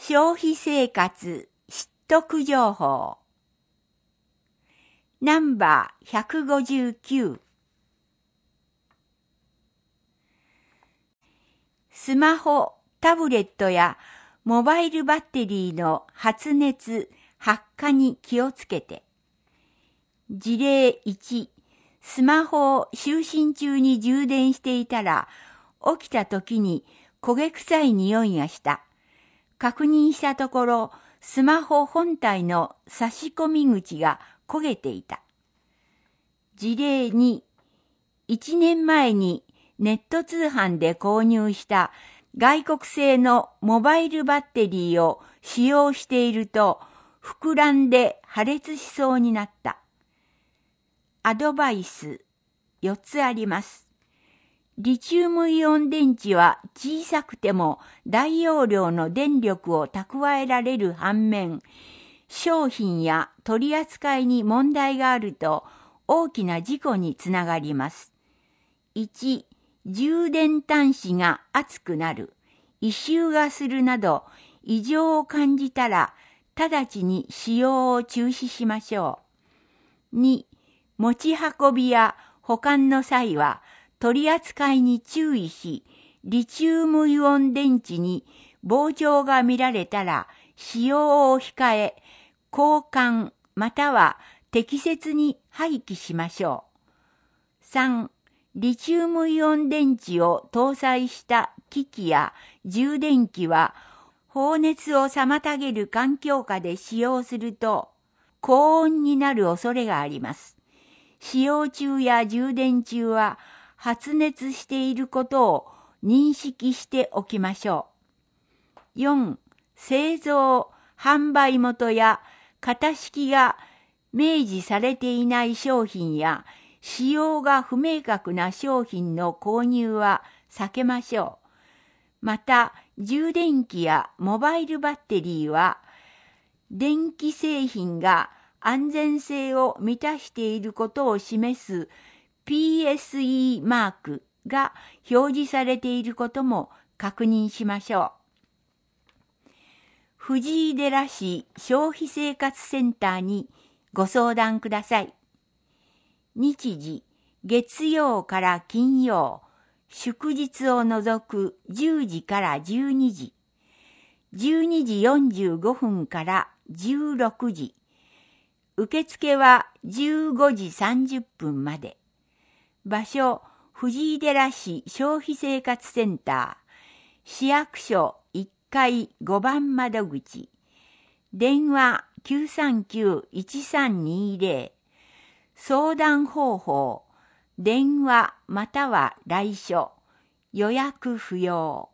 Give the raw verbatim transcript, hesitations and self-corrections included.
消費生活知得情報ナンバーひゃくごじゅうきゅうスマホ、タブレットやモバイルバッテリーの発熱、発火に気をつけて。事例いち、スマホを就寝中に充電していたら、起きた時に焦げ臭い匂いがした。確認したところ、スマホ本体の差し込み口が焦げていた。事例に、いちねんまえにネット通販で購入した外国製のモバイルバッテリーを使用していると膨らんで破裂しそうになった。アドバイスよっつあります。リチウムイオン電池は小さくても大容量の電力を蓄えられる反面、商品や取り扱いに問題があると大きな事故につながります。いち、充電端子が熱くなる、異臭がするなど異常を感じたら直ちに使用を中止しましょう。に、持ち運びや保管の際は取り扱いに注意し、リチウムイオン電池に膨張が見られたら使用を控え、交換または適切に廃棄しましょう。さん、リチウムイオン電池を搭載した機器や充電器は放熱を妨げる環境下で使用すると高温になる恐れがあります。使用中や充電中は発熱していることを認識しておきましょう。よん、製造、販売元や型式が明示されていない商品や使用が不明確な商品の購入は避けましょう。また、充電器やモバイルバッテリーは電気製品が安全性を満たしていることを示す ピーエスイー マークが表示されていることも確認しましょう。藤井寺市消費生活センターにご相談ください。日時、月曜から金曜、祝日を除くじゅうじからじゅうにじ、じゅうにじよんじゅうごふんからじゅうろくじ、受付はじゅうごじさんじゅっぷんまで。場所、藤井寺市消費生活センター、市役所いっかいごばん窓口、電話 きゅうさんきゅう いちさんにゼロ、相談方法、電話または来所、予約不要。